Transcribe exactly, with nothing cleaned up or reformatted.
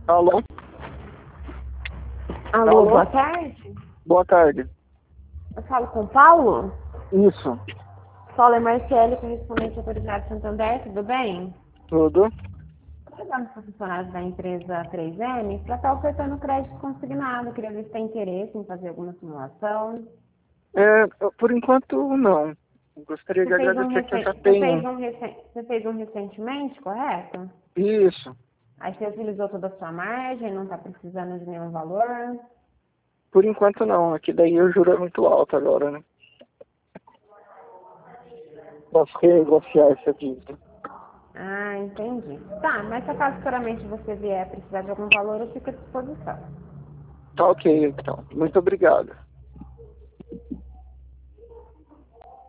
Alô? Alô, Alô? boa tarde. Boa tarde. Eu falo com o Paulo? Isso. Paulo é Marcelo, correspondente autorizado Santander, tudo bem? Tudo? Estou ligando para funcionários da empresa três M para estar ofertando crédito consignado. Queria ver se tem interesse em fazer alguma simulação. É, por enquanto, não. Gostaria Você de fez um, agradecer que eu recen... já você fez tenho. um, recen... você fez um recentemente, correto? Isso. Aí você utilizou toda a sua margem, não está precisando de nenhum valor. Por enquanto, não. Aqui daí o juro é muito alto agora, né? Posso renegociar essa dívida. Ah, entendi. Tá, mas se acaso futuramente você vier precisar de algum valor, eu fico à disposição. Tá ok, então. Muito obrigado.